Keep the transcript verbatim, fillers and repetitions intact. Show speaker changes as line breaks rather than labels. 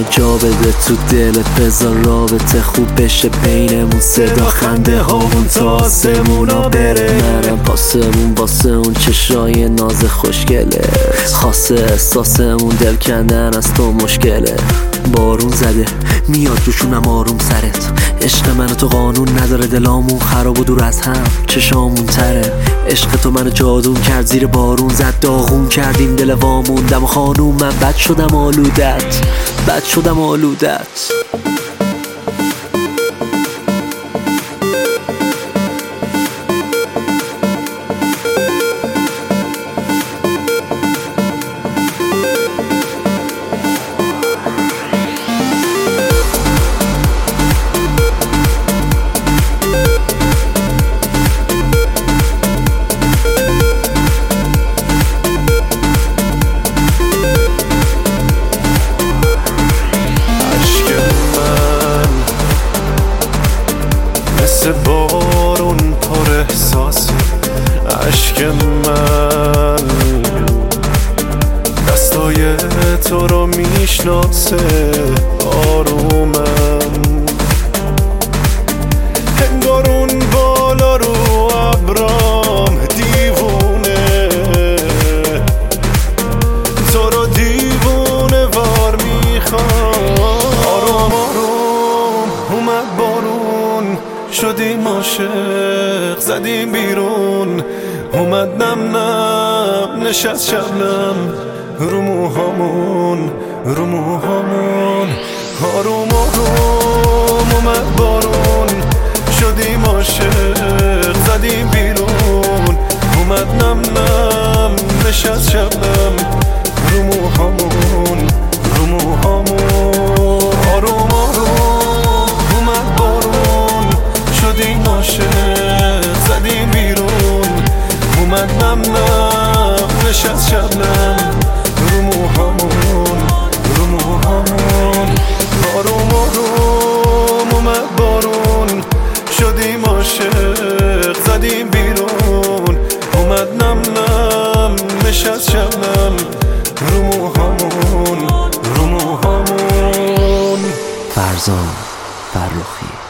جا بده تو دلت، بذار رابطه خوب بشه بینمون، صدا خنده هامون تا آسمونا بره. منم پاسمون واسه اون چشای ناز خوشگله، خاصه احساسمون دل کندن از تو مشکله. بارون زده میاد روشونم آروم سرت، عشق من تو قانون نداره، دلامون خراب و دور از هم چشامون تره. عشق تو منو جادون کرد، زیر بارون زد داغون کردیم دل واموندم. خانوم من بد شدم آلودت، بد شدم آلودت.
مثل بارون پر احساس عشق من، دستای تو رو میشناسه آرومم. انگار اون بالا رو ابرام دیوونه، تو رو دیوونه وار میخوام. آروم آروم اومد بارون، شدیم عاشق زدیم بیرون. اومد نم نم نشست شبنم رو موهامون، رو موهامون. آروم آروم اومد بارون، شدیم عاشق زدیم بیرون. اومد نم نم نشست شبنم رو موهامون، رو موهامون. آروم آروم اومد بارون، شدیم عاشق زدیم بیرون. اومد نم نم نشست شبنم رو موهامون، رو موهامون. آروم آروم اومد بارون، شدیم عاشق زدیم بیرون. اومد نم نم نشست شبنم رو موهامون، رو موهامون.
فرزان فرخی.